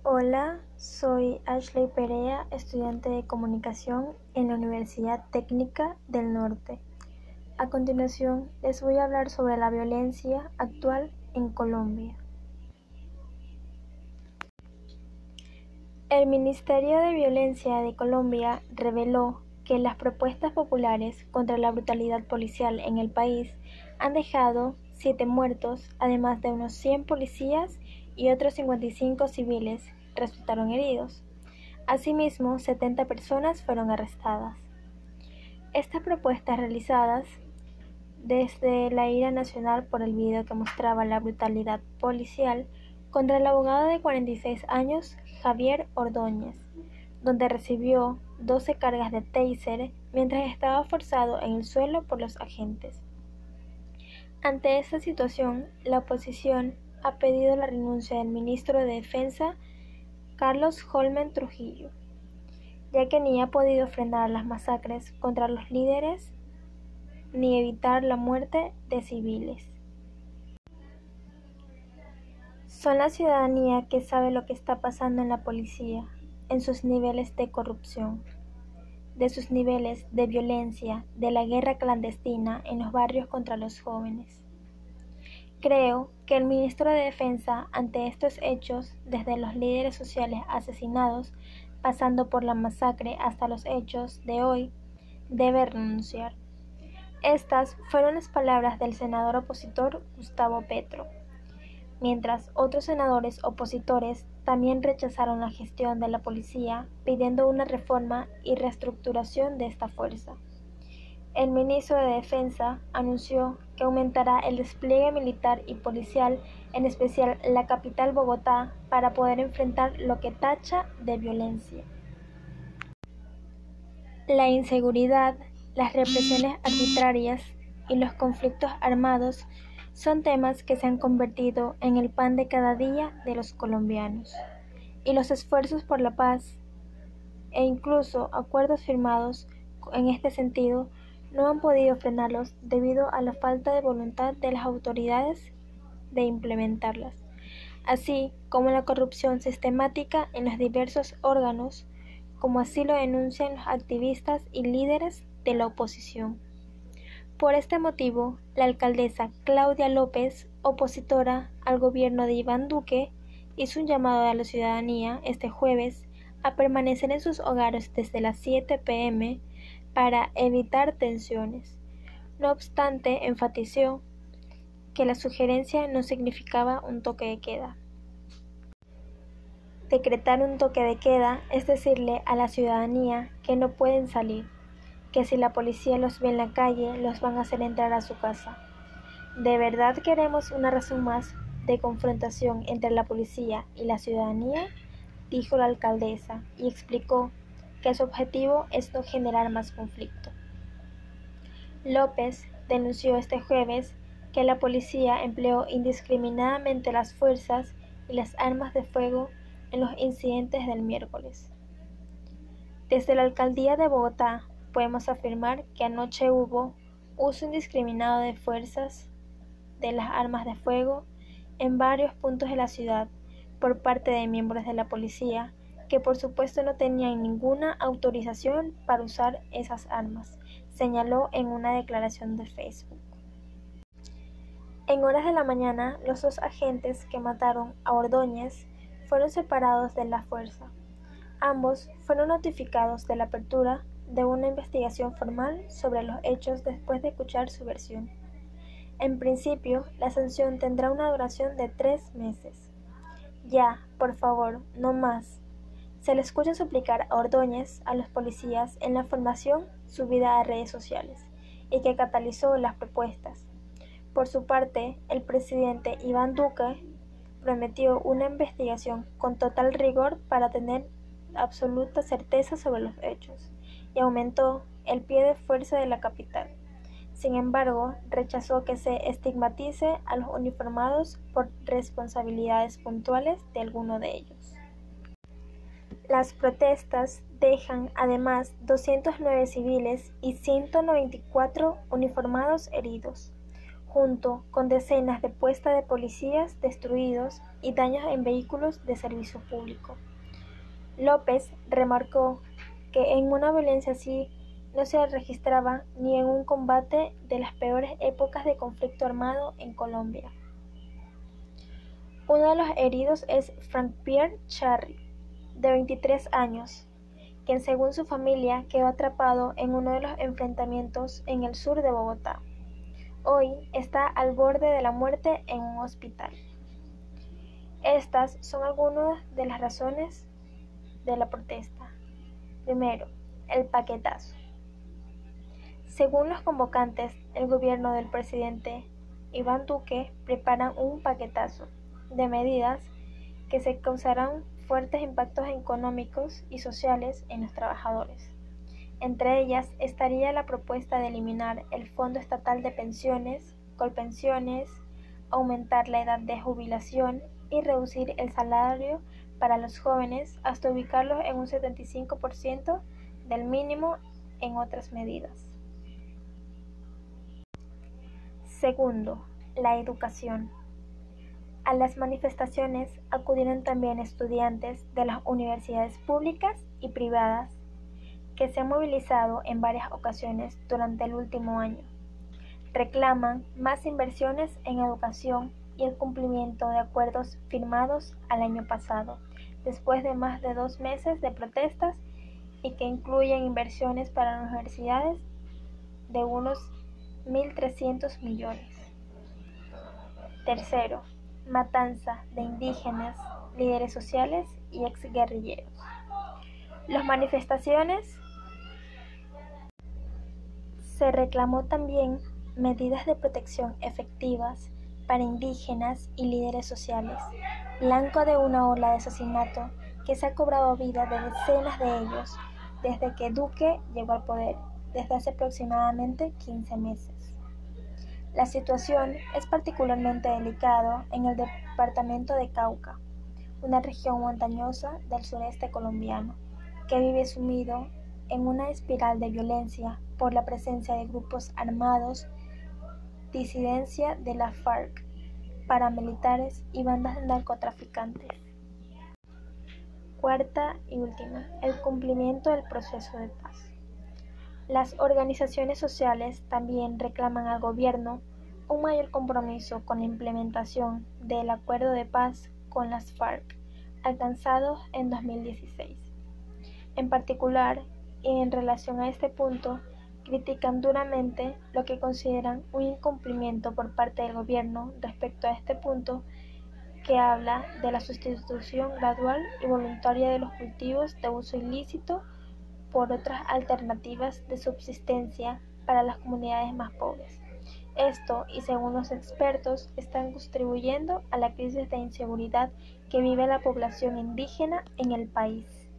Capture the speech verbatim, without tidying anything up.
Hola, soy Ashley Perea, estudiante de comunicación en la Universidad Técnica del Norte. A continuación, les voy a hablar sobre la violencia actual en Colombia. El Ministerio de Violencia de Colombia reveló que las protestas populares contra la brutalidad policial en el país han dejado siete muertos, además de unos cien policías y otros cincuenta y cinco civiles resultaron heridos. Asimismo, setenta personas fueron arrestadas. Estas propuestas realizadas desde la ira nacional por el video que mostraba la brutalidad policial contra el abogado de cuarenta y seis años, Javier Ordóñez, donde recibió doce cargas de taser mientras estaba forzado en el suelo por los agentes. Ante esta situación, la oposición ha pedido la renuncia del ministro de Defensa, Carlos Holmen Trujillo, ya que ni ha podido frenar las masacres contra los líderes ni evitar la muerte de civiles. Son la ciudadanía que sabe lo que está pasando en la policía, en sus niveles de corrupción, de sus niveles de violencia, de la guerra clandestina en los barrios contra los jóvenes. Creo que el ministro de Defensa, ante estos hechos, desde los líderes sociales asesinados, pasando por la masacre hasta los hechos de hoy, debe renunciar. Estas fueron las palabras del senador opositor Gustavo Petro, mientras otros senadores opositores también rechazaron la gestión de la policía, pidiendo una reforma y reestructuración de esta fuerza. El ministro de Defensa anunció que aumentará el despliegue militar y policial, en especial en la capital Bogotá, para poder enfrentar lo que tacha de violencia. La inseguridad, las represiones arbitrarias y los conflictos armados son temas que se han convertido en el pan de cada día de los colombianos, y los esfuerzos por la paz e incluso acuerdos firmados en este sentido no han podido frenarlos debido a la falta de voluntad de las autoridades de implementarlas, así como la corrupción sistemática en los diversos órganos, como así lo denuncian los activistas y líderes de la oposición. Por este motivo, la alcaldesa Claudia López, opositora al gobierno de Iván Duque, hizo un llamado a la ciudadanía este jueves a permanecer en sus hogares desde las siete pe eme para evitar tensiones. No obstante, enfatizó que la sugerencia no significaba un toque de queda. Decretar un toque de queda es decirle a la ciudadanía que no pueden salir, que si la policía los ve en la calle, los van a hacer entrar a su casa. ¿De verdad queremos una razón más de confrontación entre la policía y la ciudadanía?, dijo la alcaldesa, y explicó que su objetivo es no generar más conflicto. López denunció este jueves que la policía empleó indiscriminadamente las fuerzas y las armas de fuego en los incidentes del miércoles. Desde la alcaldía de Bogotá podemos afirmar que anoche hubo uso indiscriminado de fuerzas de las armas de fuego en varios puntos de la ciudad por parte de miembros de la policía, que por supuesto no tenían ninguna autorización para usar esas armas, señaló en una declaración de Facebook. En horas de la mañana, los dos agentes que mataron a Ordóñez fueron separados de la fuerza. Ambos fueron notificados de la apertura de una investigación formal sobre los hechos después de escuchar su versión. En principio, la sanción tendrá una duración de tres meses. Ya, por favor, no más. Se le escucha suplicar a Ordóñez a los policías en la información subida a redes sociales y que catalizó las propuestas. Por su parte, el presidente Iván Duque prometió una investigación con total rigor para tener absoluta certeza sobre los hechos y aumentó el pie de fuerza de la capital. Sin embargo, rechazó que se estigmatice a los uniformados por responsabilidades puntuales de alguno de ellos. Las protestas dejan además doscientos nueve civiles y ciento noventa y cuatro uniformados heridos. junto con decenas de puestas de policías destruidos y daños en vehículos de servicio público. López remarcó que en una violencia así no se registraba ni en un combate de las peores épocas de conflicto armado en Colombia. Uno de los heridos es Frank Pierre Charry, de veintitrés años, quien según su familia quedó atrapado en uno de los enfrentamientos en el sur de Bogotá. Hoy está al borde de la muerte en un hospital. Estas son algunas de las razones de la protesta. Primero, el paquetazo. Según los convocantes, el gobierno del presidente Iván Duque prepara un paquetazo de medidas que se causarán fuertes impactos económicos y sociales en los trabajadores. Entre ellas estaría la propuesta de eliminar el Fondo Estatal de Pensiones, Colpensiones, aumentar la edad de jubilación y reducir el salario para los jóvenes hasta ubicarlos en un setenta y cinco por ciento del mínimo, en otras medidas. Segundo, la educación. A las manifestaciones acudieron también estudiantes de las universidades públicas y privadas que se han movilizado en varias ocasiones durante el último año. Reclaman más inversiones en educación y el cumplimiento de acuerdos firmados al año pasado, después de más de dos meses de protestas y que incluyen inversiones para las universidades de unos mil trescientos millones. Tercero, matanza de indígenas, líderes sociales y exguerrilleros. Las manifestaciones se reclamó también medidas de protección efectivas para indígenas y líderes sociales, blanco de una ola de asesinato que se ha cobrado vida de decenas de ellos desde que Duque llegó al poder, desde hace aproximadamente quince meses. La situación es particularmente delicada en el departamento de Cauca, una región montañosa del sureste colombiano, que vive sumido en una espiral de violencia por la presencia de grupos armados, disidencia de la FARC, paramilitares y bandas de narcotraficantes. Cuarta y última, el cumplimiento del proceso de paz. Las organizaciones sociales también reclaman al gobierno un mayor compromiso con la implementación del acuerdo de paz con las FARC, alcanzado en dos mil dieciséis. En particular, y en relación a este punto, critican duramente lo que consideran un incumplimiento por parte del gobierno respecto a este punto, que habla de la sustitución gradual y voluntaria de los cultivos de uso ilícito por otras alternativas de subsistencia para las comunidades más pobres. Esto, y según los expertos, están contribuyendo a la crisis de inseguridad que vive la población indígena en el país.